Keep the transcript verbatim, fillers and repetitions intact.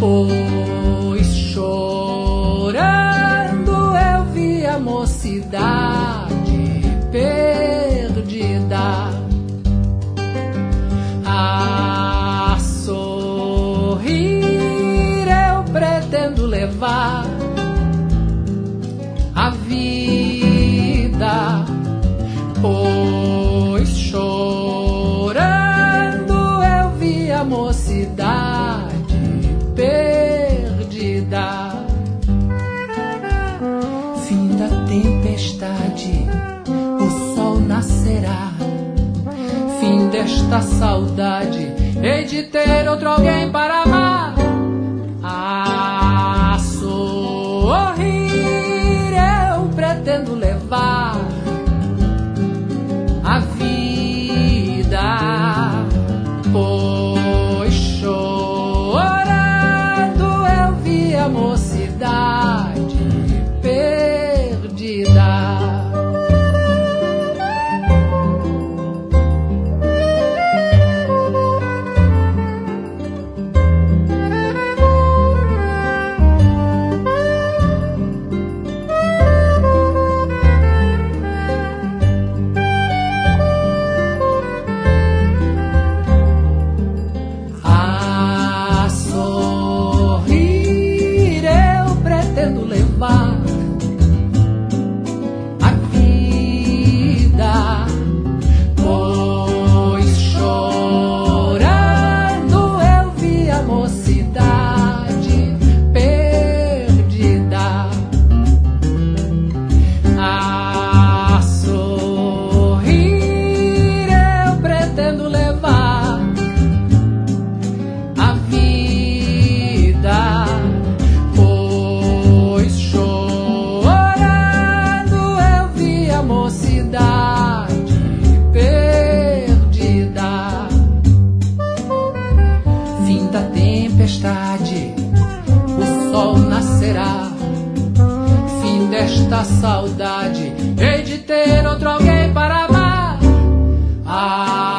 Pois chorando eu vi a mocidade perdida, a sorrir eu pretendo levar a vida. Pois chorando eu vi a mocidade perdida. Fim da tempestade, o sol nascerá. Fim desta saudade, hei de ter outro alguém para amar. A sorrir eu pretendo levar a vida. Pois chorando eu vi a mocidade perdida. O sol nascerá. Fim desta saudade, hei de ter outro alguém para amar. Ah,